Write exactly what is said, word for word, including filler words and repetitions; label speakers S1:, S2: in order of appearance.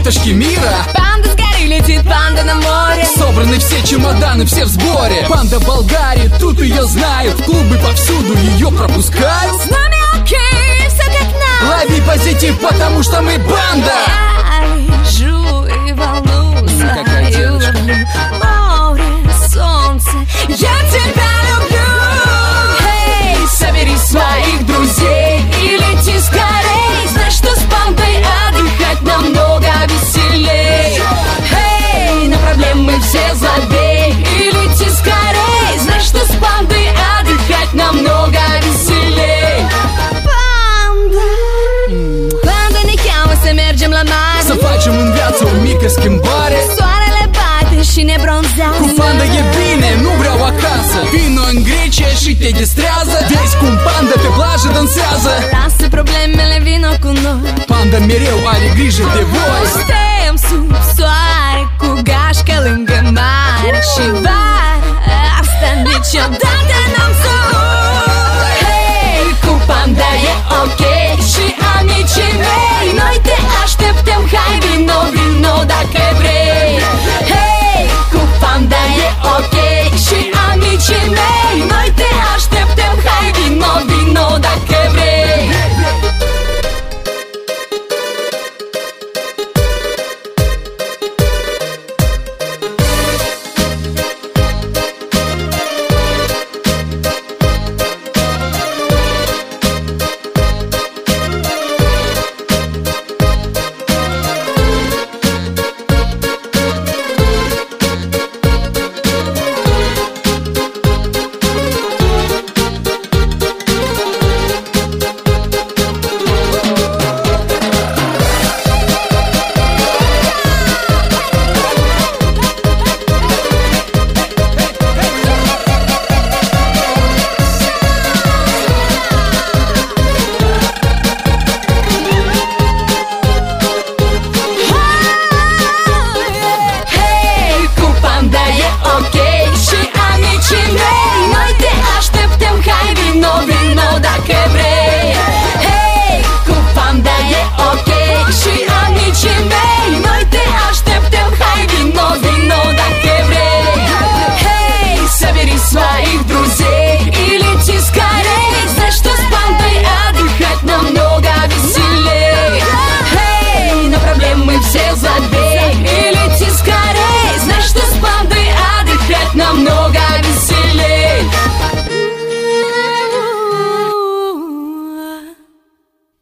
S1: пустошки мира.
S2: Панда с горы летит, панда на море.
S1: Собраны все чемоданы, все в сборе. Панда в Болгарии, тут ее знают. Клубы повсюду ее пропускают.
S2: С нами окей, все как надо.
S1: Лови позитив, потому что мы банда.
S2: Я лежу и волнуюсь.
S1: Какая девочка.
S2: Море, солнце, я тебя люблю. Эй, собери своих друзей и лети скорей. Знаешь, что с пандой отдыхать намного веселей. Эй, на проблемы все забей и лети скорей. Знаешь, что с пандой отдыхать намного vеселей. Mergem la mare
S1: Să facem în viață o mică schimbare.
S2: Soarele bate și ne bronzează.
S1: Cu panda e bine, nu vreau acasă. Vino în Grecia și te distrează. Vezi cum panda pe plajă dansează.
S2: Lasă problemele, vino cu noi.
S1: Panda mereu are grijă de voi.
S2: Suntem sus